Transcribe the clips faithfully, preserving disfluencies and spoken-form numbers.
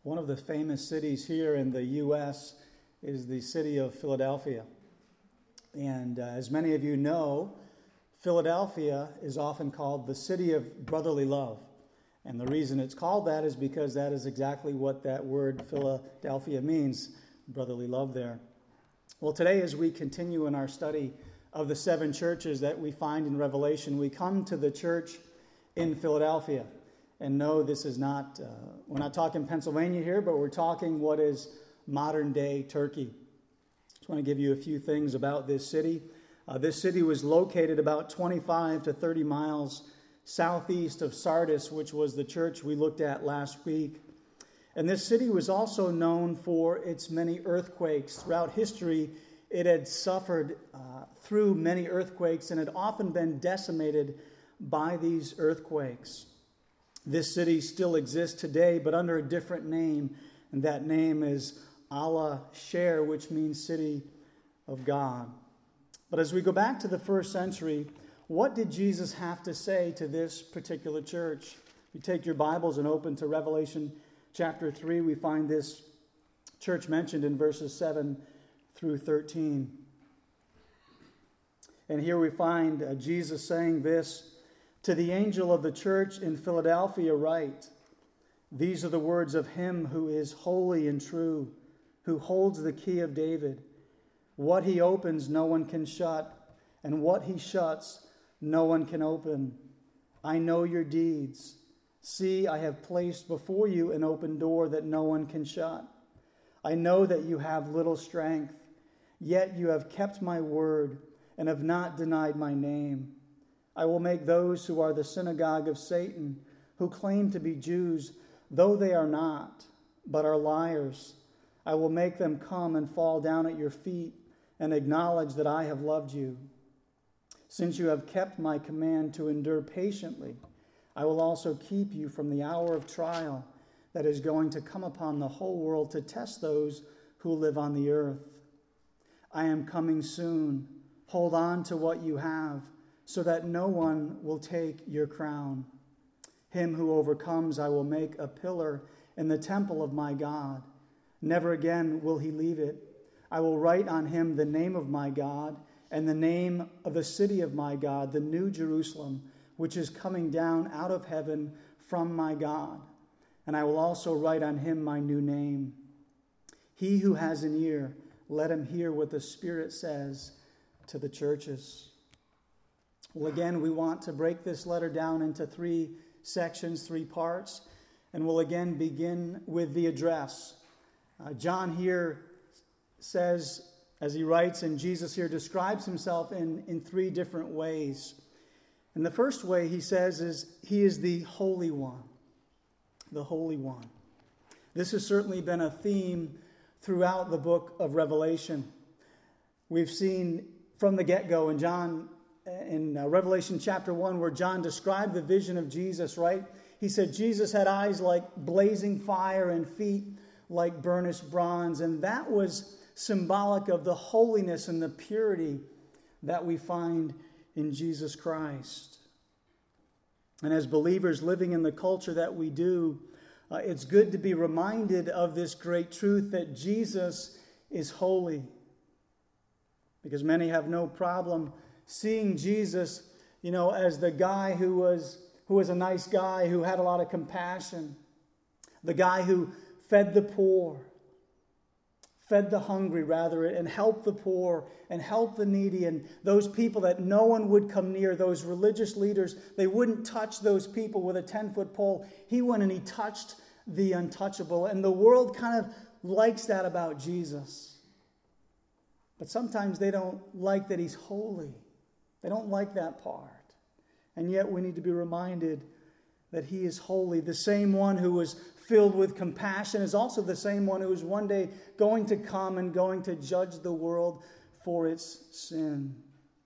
One of the famous cities here in the U S is the city of Philadelphia. And uh, as many of you know, Philadelphia is often called the city of brotherly love. And the reason it's called that is because that is exactly what that word Philadelphia means, brotherly love there. Well, today as we continue in our study of the seven churches that we find in Revelation, we come to the church in Philadelphia. And no, this is not, uh, we're not talking Pennsylvania here, but we're talking what is modern-day Turkey. Just want to give you a few things about this city. Uh, this city was located about twenty-five to thirty miles southeast of Sardis, which was the church we looked at last week. And this city was also known for its many earthquakes. Throughout history, it had suffered uh, through many earthquakes and had often been decimated by these earthquakes. This city still exists today, but under a different name, and that name is Alaşehir, which means city of God. But as we go back to the first century, what did Jesus have to say to this particular church? If you take your Bibles and open to Revelation chapter three, we find this church mentioned in verses seven through thirteen. And here we find uh, Jesus saying this: "To the angel of the church in Philadelphia write, these are the words of him who is holy and true, who holds the key of David. What he opens, no one can shut, and what he shuts, no one can open. I know your deeds. See, I have placed before you an open door that no one can shut. I know that you have little strength, yet you have kept my word and have not denied my name. I will make those who are the synagogue of Satan, who claim to be Jews, though they are not, but are liars. I will make them come and fall down at your feet and acknowledge that I have loved you. Since you have kept my command to endure patiently, I will also keep you from the hour of trial that is going to come upon the whole world to test those who live on the earth. I am coming soon. Hold on to what you have, so that no one will take your crown. Him who overcomes I will make a pillar in the temple of my God. Never again will he leave it. I will write on him the name of my God and the name of the city of my God, the new Jerusalem, which is coming down out of heaven from my God. And I will also write on him my new name. He who has an ear, let him hear what the Spirit says to the churches." Well, again, we want to break this letter down into three sections, three parts, and we'll again begin with the address. Uh, John here says, as he writes, and Jesus here describes himself in, in three different ways. And the first way he says is, he is the Holy One, the Holy One. This has certainly been a theme throughout the book of Revelation. We've seen from the get-go in John in uh, Revelation chapter one, where John described the vision of Jesus, right? He said Jesus had eyes like blazing fire and feet like burnished bronze. And that was symbolic of the holiness and the purity that we find in Jesus Christ. And as believers living in the culture that we do, uh, it's good to be reminded of this great truth that Jesus is holy. Because many have no problem seeing Jesus, you know, as the guy who was who was a nice guy, who had a lot of compassion, the guy who fed the poor, fed the hungry rather, and helped the poor and helped the needy, and those people that no one would come near, those religious leaders, they wouldn't touch those people with a ten-foot pole. He went and he touched the untouchable, and the world kind of likes that about Jesus. But sometimes they don't like that he's holy. They don't like that part. And yet we need to be reminded that he is holy. The same one who was filled with compassion is also the same one who is one day going to come and going to judge the world for its sin.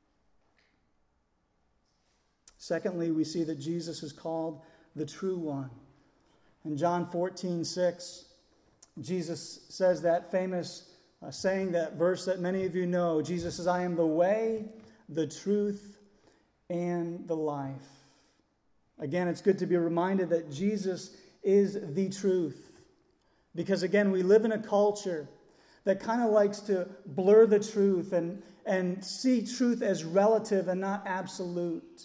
Secondly, we see that Jesus is called the true one. In John fourteen six, Jesus says that famous uh, saying, that verse that many of you know. Jesus says, "I am the way, the truth, and the life." Again, it's good to be reminded that Jesus is the truth. Because again, we live in a culture that kind of likes to blur the truth and, and see truth as relative and not absolute.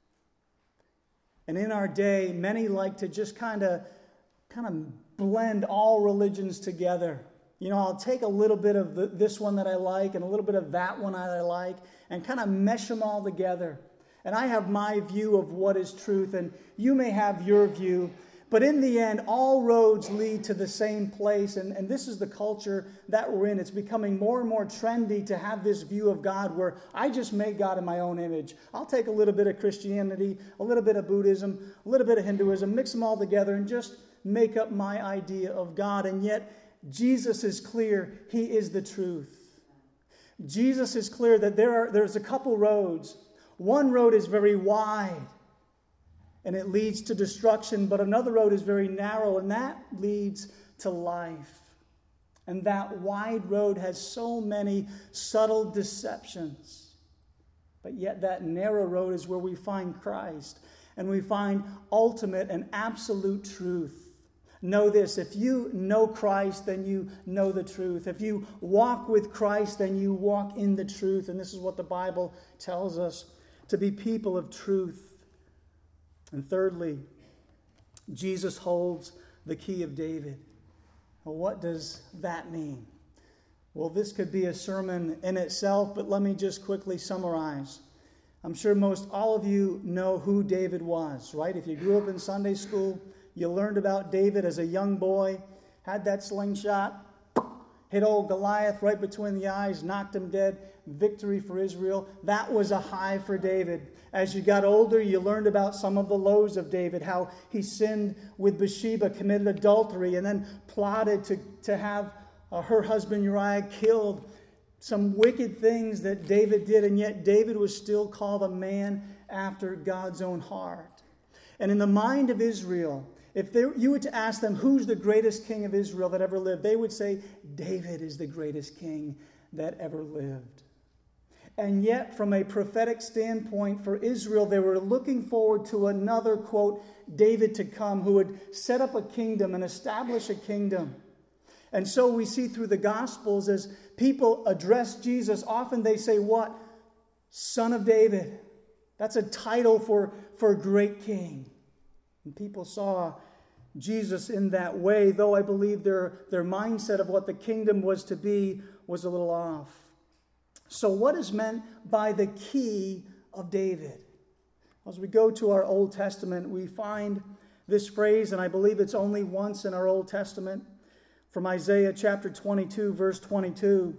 And in our day, many like to just kind of kind of blend all religions together. You know, I'll take a little bit of the, this one that I like and a little bit of that one that I like and kind of mesh them all together. And I have my view of what is truth, and you may have your view. But in the end, all roads lead to the same place. And, and this is the culture that we're in. It's becoming more and more trendy to have this view of God where I just make God in my own image. I'll take a little bit of Christianity, a little bit of Buddhism, a little bit of Hinduism, mix them all together and just make up my idea of God. And yet, Jesus is clear. He is the truth. Jesus is clear that there are there's a couple roads. One road is very wide, and it leads to destruction, but another road is very narrow, and that leads to life. And that wide road has so many subtle deceptions. But yet that narrow road is where we find Christ, and we find ultimate and absolute truth. Know this, if you know Christ, then you know the truth. If you walk with Christ, then you walk in the truth. And this is what the Bible tells us, to be people of truth. And thirdly, Jesus holds the key of David. Well, what does that mean? Well, this could be a sermon in itself, but let me just quickly summarize. I'm sure most all of you know who David was, right? If you grew up in Sunday school, you learned about David as a young boy, had that slingshot, hit old Goliath right between the eyes, knocked him dead, victory for Israel. That was a high for David. As you got older, you learned about some of the lows of David, how he sinned with Bathsheba, committed adultery, and then plotted to, to have uh, her husband Uriah killed. Some wicked things that David did, and yet David was still called a man after God's own heart. And in the mind of Israel, if they, you were to ask them, who's the greatest king of Israel that ever lived? They would say, David is the greatest king that ever lived. And yet, from a prophetic standpoint for Israel, they were looking forward to another, quote, David to come, who would set up a kingdom and establish a kingdom. And so we see through the Gospels, as people address Jesus, often they say, what? Son of David. That's a title for, for a great king. And people saw Jesus in that way, though I believe their, their mindset of what the kingdom was to be was a little off. So what is meant by the key of David? As we go to our Old Testament, we find this phrase, and I believe it's only once in our Old Testament, from Isaiah chapter twenty-two, verse twenty-two,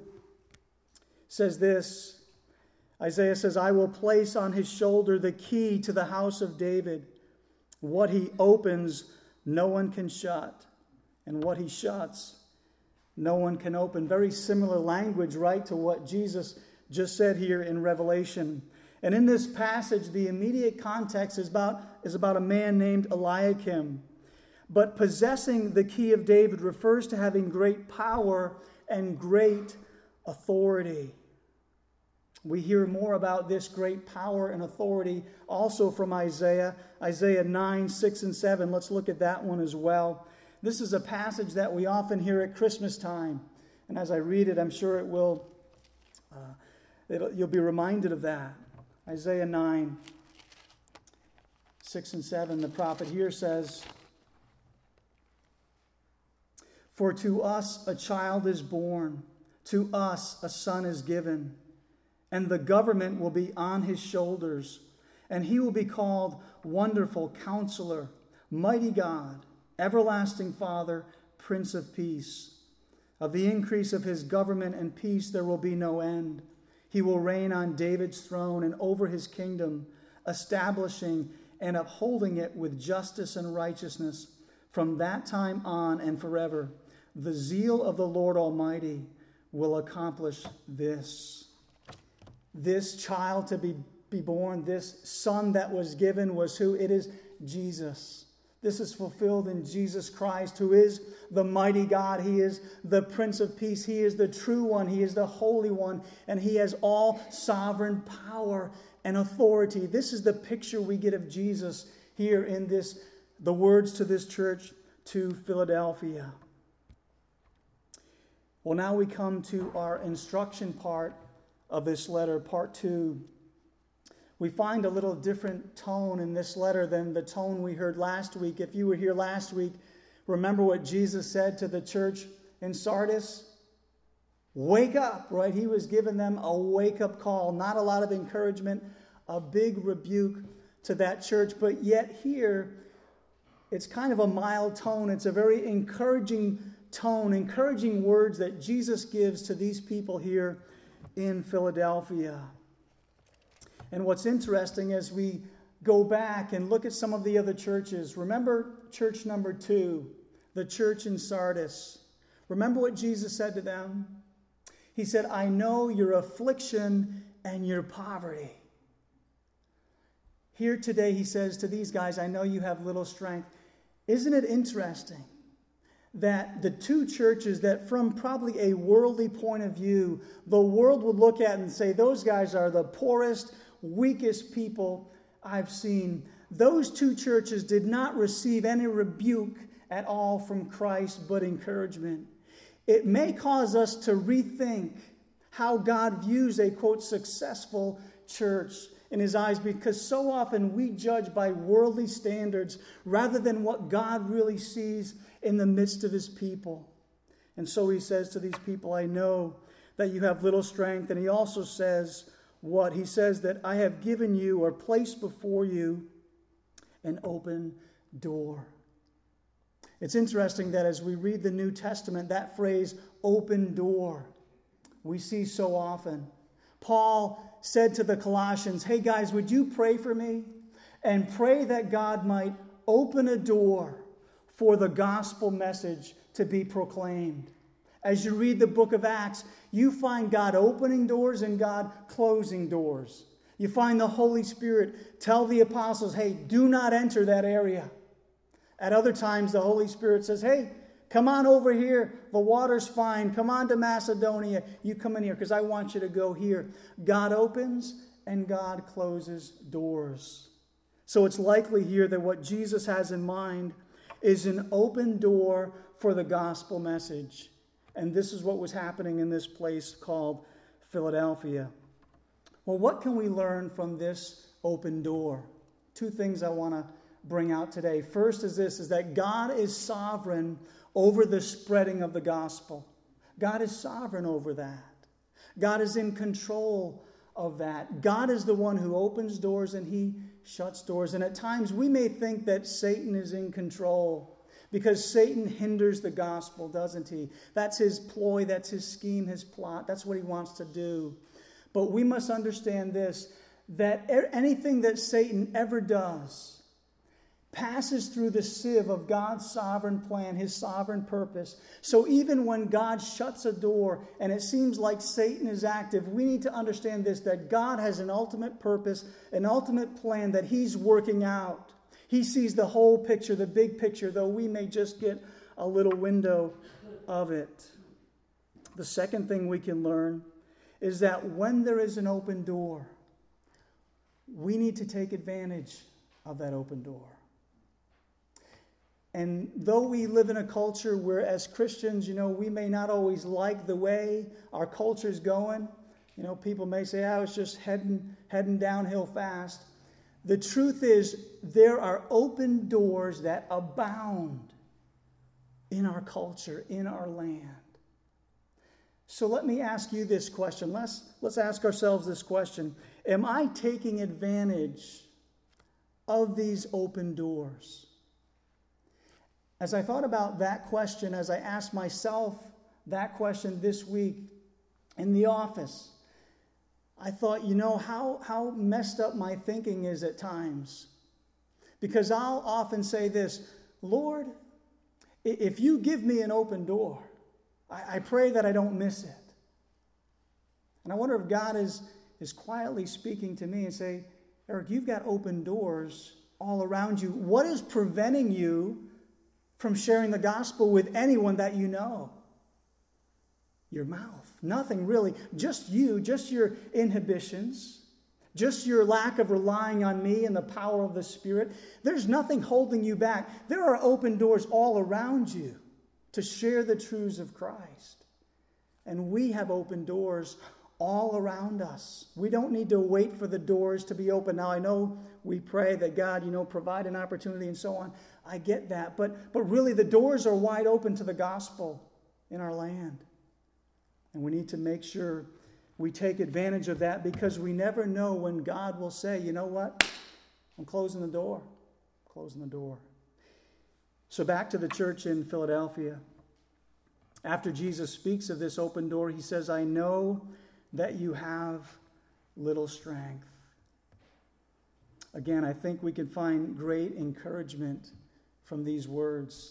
says this. Isaiah says, I will place on his shoulder the key to the house of David. What he opens, no one can shut. And what he shuts, no one can open. Very similar language, right, to what Jesus just said here in Revelation. And in this passage, the immediate context is about, is about a man named Eliakim. But possessing the key of David refers to having great power and great authority. We hear more about this great power and authority also from Isaiah. Isaiah nine, six, and seven. Let's look at that one as well. This is a passage that we often hear at Christmas time. And as I read it, I'm sure it will, uh, it'll, you'll be reminded of that. Isaiah nine, six, and seven. The prophet here says, For to us a child is born, to us a son is given, and the government will be on his shoulders, and he will be called Wonderful Counselor, Mighty God, Everlasting Father, Prince of Peace. Of the increase of his government and peace there will be no end. He will reign on David's throne and over his kingdom, establishing and upholding it with justice and righteousness from that time on and forever. The zeal of the Lord Almighty will accomplish this. This child to be, be born, this son that was given was who? It is Jesus. This is fulfilled in Jesus Christ, who is the mighty God. He is the Prince of Peace. He is the true one. He is the Holy One. And he has all sovereign power and authority. This is the picture we get of Jesus here in this, the words to this church to Philadelphia. Well, now we come to our instruction part of this letter, part two. We find a little different tone in this letter than the tone we heard last week. If you were here last week, remember what Jesus said to the church in Sardis? Wake up, right? He was giving them a wake-up call. Not a lot of encouragement, a big rebuke to that church. But yet here, it's kind of a mild tone. It's a very encouraging tone, encouraging words that Jesus gives to these people here in Philadelphia. And what's interesting as we go back and look at some of the other churches, remember church number two, the church in Sardis. Remember what Jesus said to them? He said, I know your affliction and your poverty. Here today he says to these guys, I know you have little strength. Isn't it interesting that the two churches that from probably a worldly point of view, the world would look at and say, those guys are the poorest, weakest people I've seen. Those two churches did not receive any rebuke at all from Christ, but encouragement. It may cause us to rethink how God views a, quote, successful church in his eyes, because so often we judge by worldly standards rather than what God really sees in the midst of his people. And so he says to these people, I know that you have little strength. And he also says what? He says that I have given you or placed before you an open door. It's interesting that as we read the New Testament, that phrase, open door, we see so often. Paul said to the Colossians, hey guys, would you pray for me? And pray that God might open a door for the gospel message to be proclaimed. As you read the book of Acts, you find God opening doors and God closing doors. You find the Holy Spirit tell the apostles, hey, do not enter that area. At other times, the Holy Spirit says, hey, come on over here. The water's fine. Come on to Macedonia. You come in here because I want you to go here. God opens and God closes doors. So it's likely here that what Jesus has in mind is an open door for the gospel message. And this is what was happening in this place called Philadelphia. Well, what can we learn from this open door? Two things I want to bring out today. First is this, is that God is sovereign over the spreading of the gospel. God is sovereign over that. God is in control of that. God is the one who opens doors and he shuts doors. And at times we may think that Satan is in control because Satan hinders the gospel, doesn't he? That's his ploy, that's his scheme, his plot. That's what he wants to do. But we must understand this, that anything that Satan ever does passes through the sieve of God's sovereign plan, his sovereign purpose. So even when God shuts a door and it seems like Satan is active, we need to understand this, that God has an ultimate purpose, an ultimate plan that he's working out. He sees the whole picture, the big picture, though we may just get a little window of it. The second thing we can learn is that when there is an open door, we need to take advantage of that open door. And though we live in a culture where as Christians, you know, we may not always like the way our culture's going. You know, people may say, I was just heading, heading downhill fast. The truth is, there are open doors that abound in our culture, in our land. So let me ask you this question. Let's, let's ask ourselves this question. Am I taking advantage of these open doors? As I thought about that question, as I asked myself that question this week in the office, I thought, you know, how, how messed up my thinking is at times. Because I'll often say this, Lord, if you give me an open door, I, I pray that I don't miss it. And I wonder if God is, is quietly speaking to me and say, Eric, you've got open doors all around you. What is preventing you from sharing the gospel with anyone that you know? Your mouth. Nothing really. Just you, just your inhibitions, just your lack of relying on me and the power of the Spirit. There's nothing holding you back. There are open doors all around you to share the truths of Christ. And we have open doors all around us. We don't need to wait for the doors to be open. Now, I know we pray that God, you know, provide an opportunity and so on. I get that. But, but really, the doors are wide open to the gospel in our land. And we need to make sure we take advantage of that, because we never know when God will say, you know what? I'm closing the door. I'm closing the door. So back to the church in Philadelphia. After Jesus speaks of this open door, he says, I know that you have little strength. Again, I think we can find great encouragement from these words.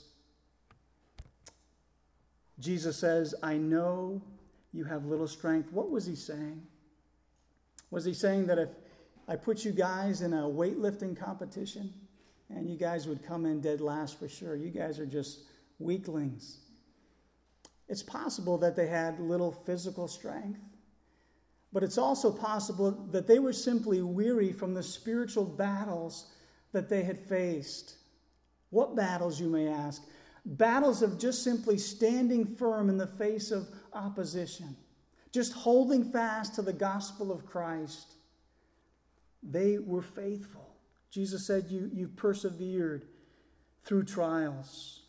Jesus says, I know you have little strength. What was he saying? Was he saying that if I put you guys in a weightlifting competition and you guys would come in dead last for sure, you guys are just weaklings? It's possible that they had little physical strength, but it's also possible that they were simply weary from the spiritual battles that they had faced. What battles, you may ask? Battles of just simply standing firm in the face of opposition, just holding fast to the gospel of Christ. They were faithful. Jesus said, you, you persevered through trials.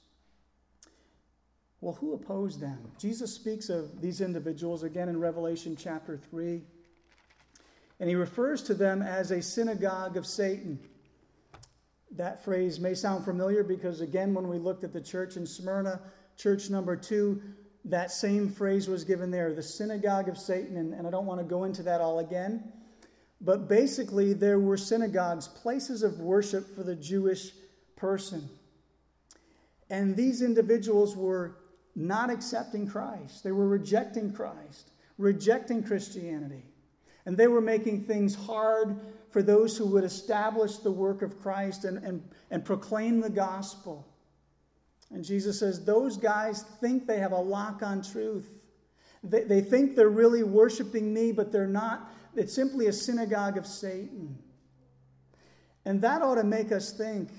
Well, who opposed them? Jesus speaks of these individuals again in Revelation chapter three. And he refers to them as a synagogue of Satan. That phrase may sound familiar because, again, when we looked at the church in Smyrna, church number two, that same phrase was given there, the synagogue of Satan. And, and I don't want to go into that all again. But basically, there were synagogues, places of worship for the Jewish person. And these individuals were not accepting Christ. They were rejecting Christ, rejecting Christianity. And they were making things hard for those who would establish the work of Christ and, and, and proclaim the gospel. And Jesus says, those guys think they have a lock on truth. They, they think they're really worshiping me, but they're not. It's simply a synagogue of Satan. And that ought to make us think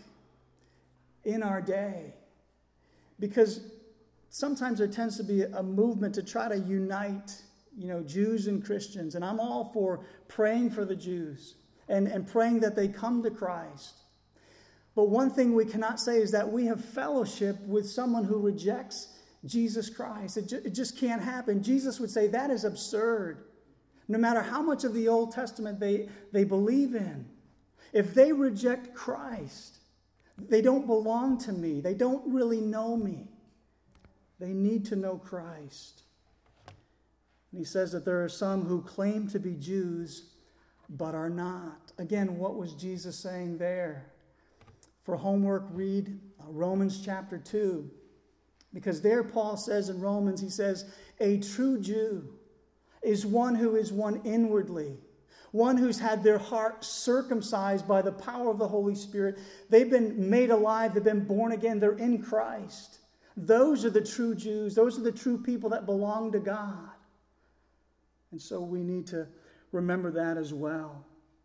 in our day. Because sometimes there tends to be a movement to try to unite, you know, Jews and Christians. And I'm all for praying for the Jews and, and praying that they come to Christ. But one thing we cannot say is that we have fellowship with someone who rejects Jesus Christ. It, ju- it just can't happen. Jesus would say that is absurd. No matter how much of the Old Testament they, they believe in, if they reject Christ, they don't belong to me. They don't really know me. They need to know Christ. And he says that there are some who claim to be Jews, but are not. Again, what was Jesus saying there? For homework, read Romans chapter two. Because there Paul says in Romans, he says, a true Jew is one who is one inwardly, one who's had their heart circumcised by the power of the Holy Spirit. They've been made alive. They've been born again. They're in Christ. Those are the true Jews. Those are the true people that belong to God. And so we need to remember that as well.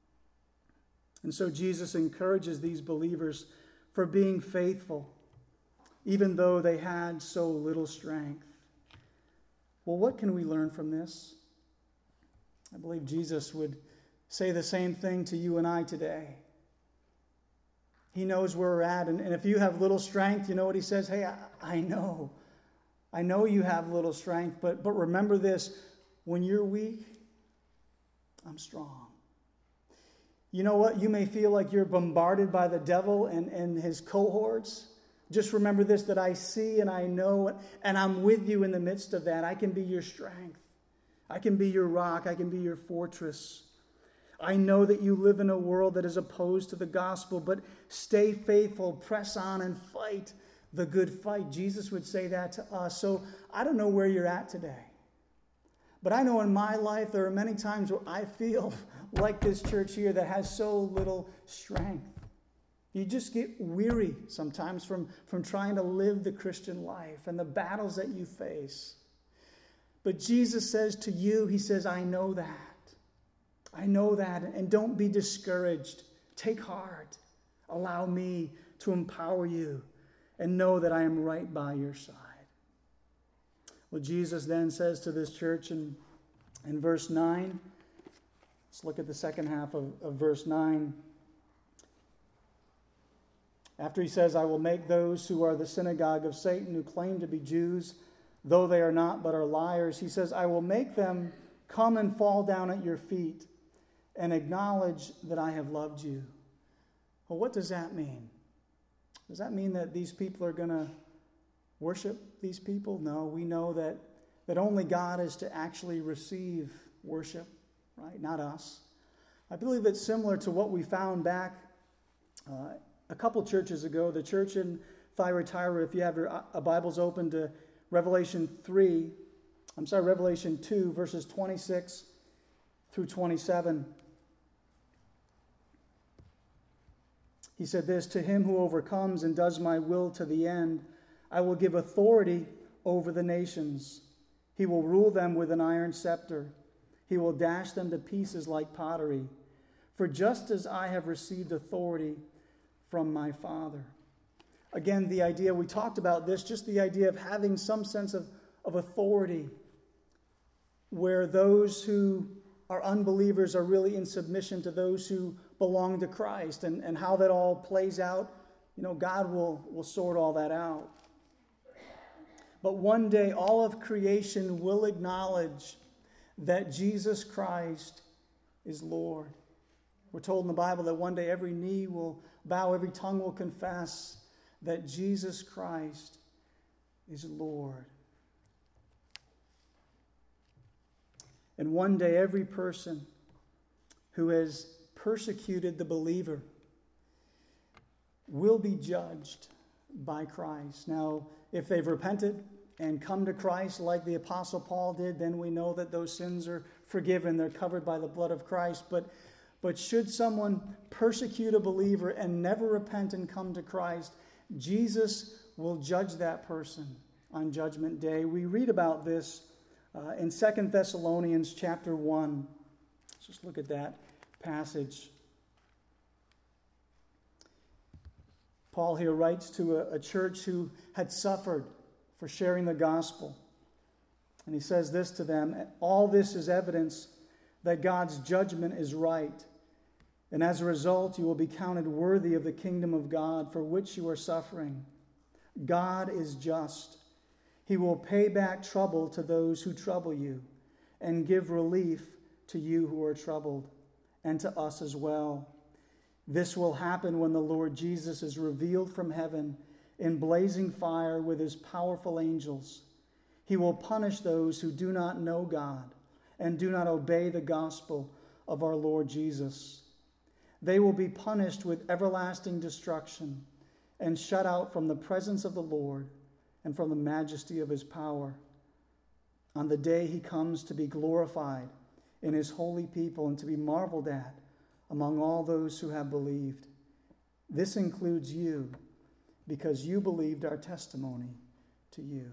And so Jesus encourages these believers for being faithful, even though they had so little strength. Well, what can we learn from this? I believe Jesus would say the same thing to you and I today. He knows where we're at. And, and if you have little strength, you know what he says? Hey, I, I know. I know you have little strength, but, but remember this. When you're weak, I'm strong. You know what? You may feel like you're bombarded by the devil and, and his cohorts. Just remember this, that I see and I know, and I'm with you in the midst of that. I can be your strength. I can be your rock. I can be your fortress. I know that you live in a world that is opposed to the gospel, but stay faithful, press on, and fight the good fight. Jesus would say that to us. So I don't know where you're at today, but I know in my life there are many times where I feel like this church here that has so little strength. You just get weary sometimes from, from trying to live the Christian life and the battles that you face. But Jesus says to you, he says, I know that. I know that. And don't be discouraged. Take heart. Allow me to empower you and know that I am right by your side. Well, Jesus then says to this church in, in verse nine, let's look at the second half of, of verse nine. After he says, I will make those who are the synagogue of Satan, who claim to be Jews, though they are not but are liars, he says, I will make them come and fall down at your feet and acknowledge that I have loved you. Well, what does that mean? Does that mean that these people are going to worship these people? No, we know that, that only God is to actually receive worship, right? Not us. I believe it's similar to what we found back uh, a couple churches ago. The church in Thyatira, if you have your uh, Bibles open to Revelation three, I'm sorry, Revelation two, verses twenty-six through twenty-seven. He said this, to him who overcomes and does my will to the end, I will give authority over the nations. He will rule them with an iron scepter. He will dash them to pieces like pottery. For just as I have received authority from my Father. Again, the idea, we talked about this, just the idea of having some sense of, of authority, where those who are unbelievers are really in submission to those who belong to Christ, and, and how that all plays out. You know, God will, will sort all that out. But one day, all of creation will acknowledge that Jesus Christ is Lord. We're told in the Bible that one day every knee will bow, every tongue will confess that Jesus Christ is Lord. And one day every person who has persecuted the believer will be judged by Christ. Now, if they've repented and come to Christ like the Apostle Paul did, then we know that those sins are forgiven. They're covered by the blood of Christ. But, but should someone persecute a believer and never repent and come to Christ, Jesus will judge that person on Judgment Day. We read about this uh, in Second Thessalonians chapter one. Let's just look at that passage. Paul here writes to a, a church who had suffered for sharing the gospel. And he says this to them, all this is evidence that God's judgment is right. And as a result, you will be counted worthy of the kingdom of God for which you are suffering. God is just. He will pay back trouble to those who trouble you and give relief to you who are troubled, and to us as well. This will happen when the Lord Jesus is revealed from heaven in blazing fire with his powerful angels. He will punish those who do not know God and do not obey the gospel of our Lord Jesus. They will be punished with everlasting destruction and shut out from the presence of the Lord and from the majesty of his power on the day he comes to be glorified in his holy people and to be marveled at among all those who have believed. This includes you, because you believed our testimony to you.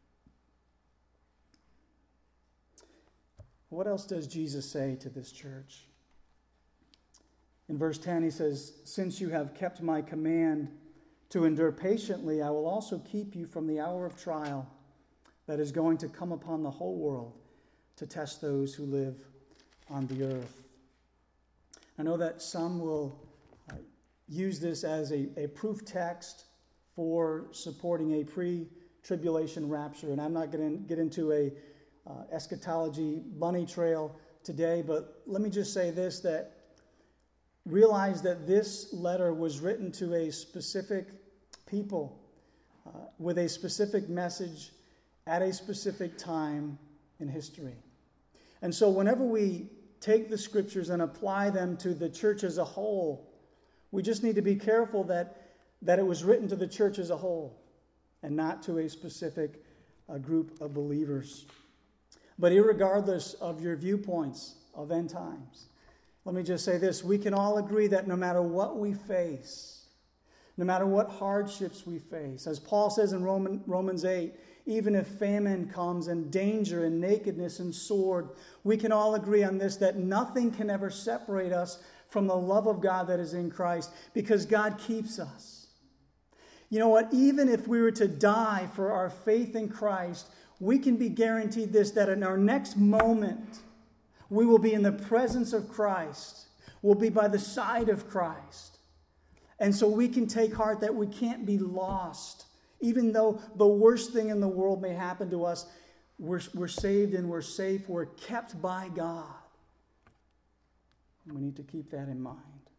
What else does Jesus say to this church? In verse ten, he says, since you have kept my command to endure patiently, I will also keep you from the hour of trial that is going to come upon the whole world to test those who live on the earth. I know that some will uh, use this as a, a proof text for supporting a pre-tribulation rapture, and I'm not going to get into a uh, eschatology bunny trail today, but let me just say this, that realize that this letter was written to a specific people uh, with a specific message at a specific time in history. And so whenever we take the scriptures and apply them to the church as a whole, we just need to be careful that, that it was written to the church as a whole and not to a specific uh, group of believers. But irregardless of your viewpoints of end times, let me just say this, we can all agree that no matter what we face, no matter what hardships we face, as Paul says in Roman, Romans eight, even if famine comes and danger and nakedness and sword, we can all agree on this, that nothing can ever separate us from the love of God that is in Christ, because God keeps us. You know what? Even if we were to die for our faith in Christ, we can be guaranteed this, that in our next moment, we will be in the presence of Christ. We'll be by the side of Christ. And so we can take heart that we can't be lost. Even though the worst thing in the world may happen to us, we're, we're saved and we're safe. We're kept by God. And we need to keep that in mind.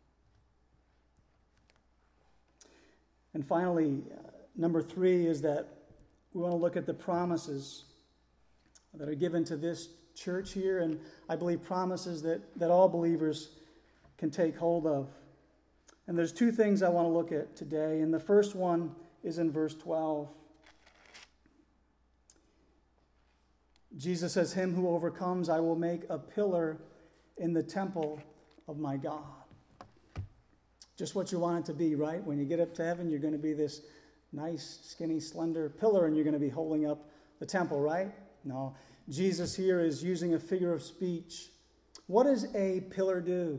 And finally, uh, number three is that we want to look at the promises that are given to this church here, and I believe promises that, that all believers can take hold of. And there's two things I want to look at today, and the first one is in verse twelve. Jesus says, "Him who overcomes, I will make a pillar in the temple of my God." Just what you want it to be, right? When you get up to heaven, you're going to be this nice, skinny, slender pillar, and you're going to be holding up the temple, right? No. Jesus here is using a figure of speech. What does a pillar do?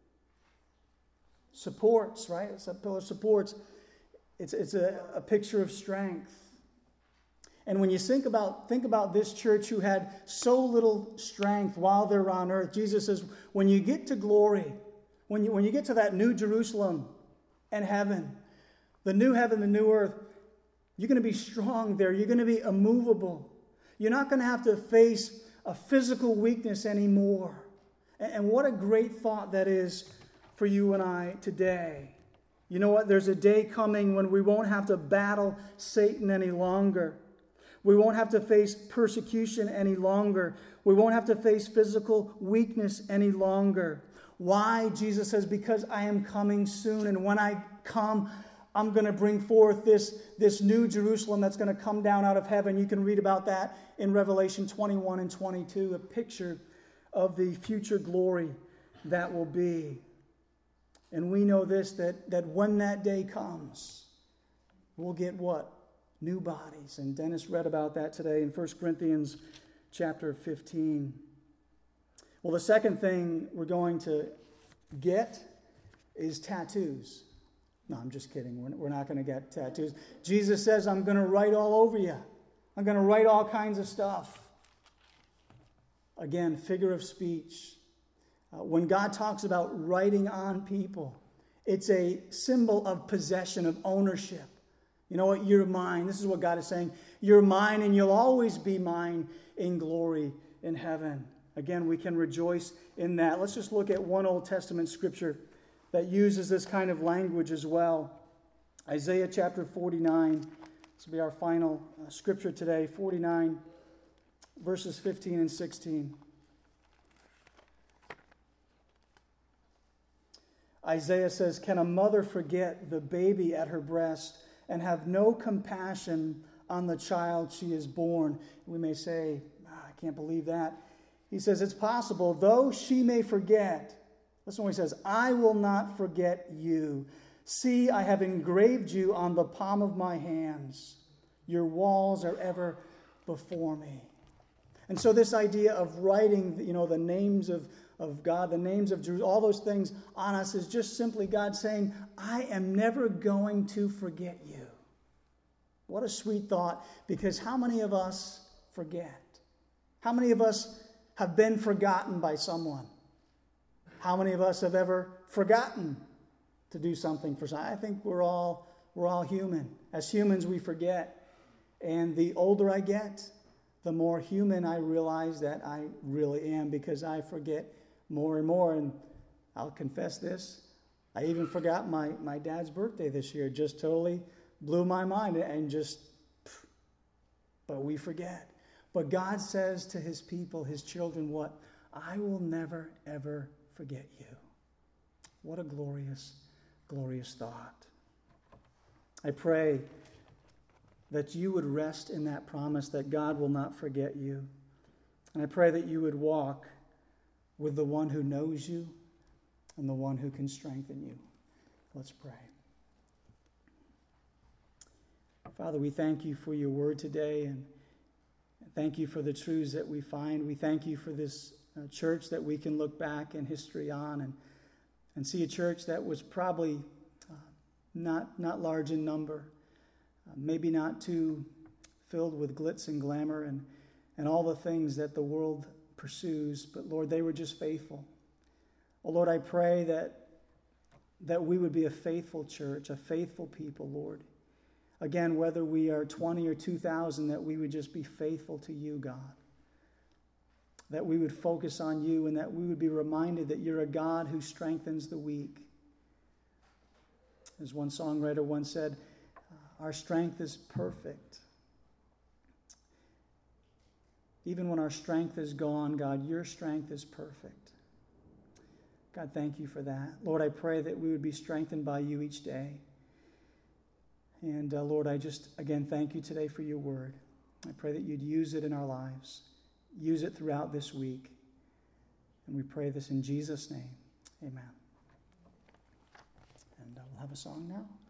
Supports, right? It's a pillar supports. It's, it's a, a picture of strength. And when you think about, think about this church who had so little strength while they're on earth, Jesus says, when you get to glory, when you, when you get to that new Jerusalem and heaven, the new heaven, the new earth, you're going to be strong there. You're going to be immovable. You're not going to have to face a physical weakness anymore. And, and what a great thought that is for you and I today. You know what? There's a day coming when we won't have to battle Satan any longer. We won't have to face persecution any longer. We won't have to face physical weakness any longer. Why? Jesus says, because I am coming soon. And when I come, I'm going to bring forth this, this new Jerusalem that's going to come down out of heaven. You can read about that in Revelation twenty-one and twenty-two, a picture of the future glory that will be. And we know this, that, that when that day comes, we'll get what? New bodies. And Dennis read about that today in First Corinthians chapter fifteen. Well, the second thing we're going to get is tattoos. No, I'm just kidding. We're, we're not going to get tattoos. Jesus says, I'm going to write all over you. I'm going to write all kinds of stuff. Again, figure of speech. Uh, when God talks about writing on people, it's a symbol of possession, of ownership. You know what? You're mine. This is what God is saying. You're mine, and you'll always be mine in glory in heaven. Again, we can rejoice in that. Let's just look at one Old Testament scripture that uses this kind of language as well. Isaiah chapter forty-nine. This will be our final uh, scripture today. forty-nine, verses fifteen and sixteen. Isaiah says, "Can a mother forget the baby at her breast and have no compassion on the child she has born?" We may say, oh, I can't believe that. He says, it's possible, though she may forget. Listen what he says, I will not forget you. See, I have engraved you on the palm of my hands. Your walls are ever before me. And so this idea of writing, you know, the names of, of God, the names of Jerusalem, all those things on us is just simply God saying, I am never going to forget you. What a sweet thought, because how many of us forget? How many of us have been forgotten by someone? How many of us have ever forgotten to do something for someone? I think we're all we're all human. As humans, we forget. And the older I get, the more human I realize that I really am, because I forget more and more. And I'll confess this, I even forgot my, my dad's birthday this year. Just totally blew my mind and just, but we forget. But God says to his people, his children, what? I will never, ever forget you. What a glorious, glorious thought. I pray that you would rest in that promise that God will not forget you. And I pray that you would walk with the one who knows you and the one who can strengthen you. Let's pray. Father, we thank you for your word today, and thank you for the truths that we find. We thank you for this uh, church that we can look back in history on and, and see a church that was probably uh, not, not large in number, uh, maybe not too filled with glitz and glamour and, and all the things that the world pursues. But Lord, they were just faithful. Oh Lord, I pray that, that we would be a faithful church, a faithful people, Lord. Again, whether we are twenty or two thousand, that we would just be faithful to you, God. That we would focus on you and that we would be reminded that you're a God who strengthens the weak. As one songwriter once said, our strength is perfect. Even when our strength is gone, God, your strength is perfect. God, thank you for that. Lord, I pray that we would be strengthened by you each day. And uh, Lord, I just, again, thank you today for your word. I pray that you'd use it in our lives. Use it throughout this week. And we pray this in Jesus' name. Amen. And uh, we'll have a song now.